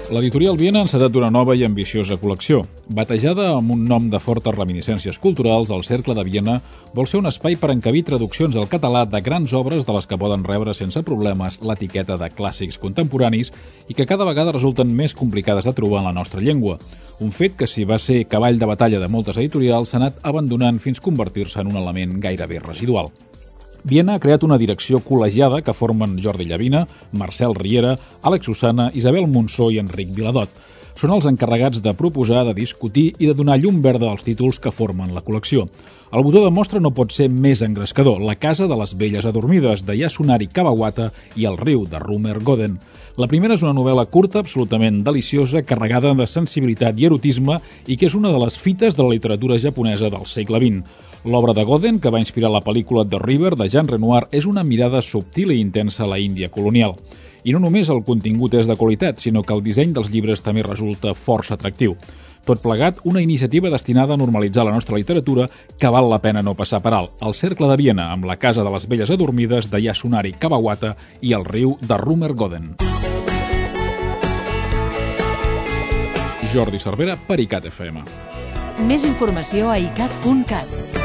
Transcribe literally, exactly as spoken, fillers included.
L'editorial Viena ha encetat una nova i ambiciosa col·lecció. Batejada amb un nom de fortes reminiscències culturals, el Cercle de Viena vol ser un espai per encabir traduccions al català de grans obres de les que poden rebre sense problemes l'etiqueta de clàssics contemporanis i que cada vegada resulten més complicades de trobar en la nostra llengua. Un fet que, si va ser cavall de batalla de moltes editorials, s'ha anat abandonant fins a convertir-se en un element gairebé residual. Viena ha creat una direcció col·legiada que formen Jordi Llavina, Marcel Riera, Àlex Susana, Isabel Monsó i Enric Viladot. Són els encarregats de proposar, de discutir i de donar llum verda als títols que formen la col·lecció. El botó de mostra no pot ser més engrescador, La casa de les velles adormides, de Yasunari Kawabata i El riu, de Rumer Godden. La primera és una novel·la curta, absolutament deliciosa, carregada de sensibilitat i erotisme i que és una de les fites de la literatura japonesa del segle vint. L'obra de Godden, que va inspirar la pel·lícula The River, de Jean Renoir, és una mirada subtil i intensa a la Índia colonial. I no només el contingut és de qualitat, sinó que el disseny dels llibres també resulta força atractiu. Tot plegat, una iniciativa destinada a normalitzar la nostra literatura que val la pena no passar per alt. El Cercle de Viena, amb La casa de les velles adormides, de Yasunari Kawabata i El riu, de Rumer Godden. Jordi Cervera per ICAT F M. Més informació a icat punt cat.